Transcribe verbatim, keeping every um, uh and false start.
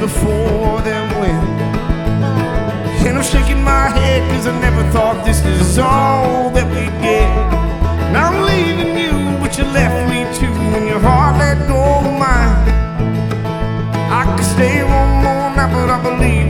before them when. And I'm shaking my head cause I never thought this was all